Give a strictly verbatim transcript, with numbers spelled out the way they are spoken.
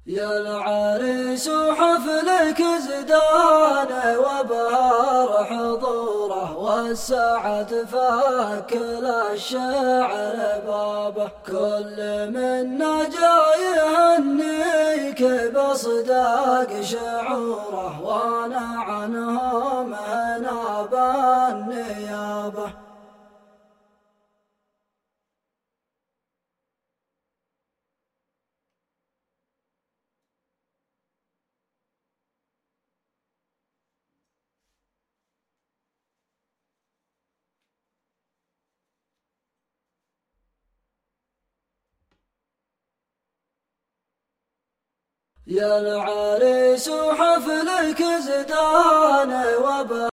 يا العريس حفلك زدان وبهار حضوره، والسعد فاكل الشعر بابه. كل منا جاي يهنيك بصداق شعوره، وانا عنهم هنا بالنيابه. يا العريس حفلك زدان وبهار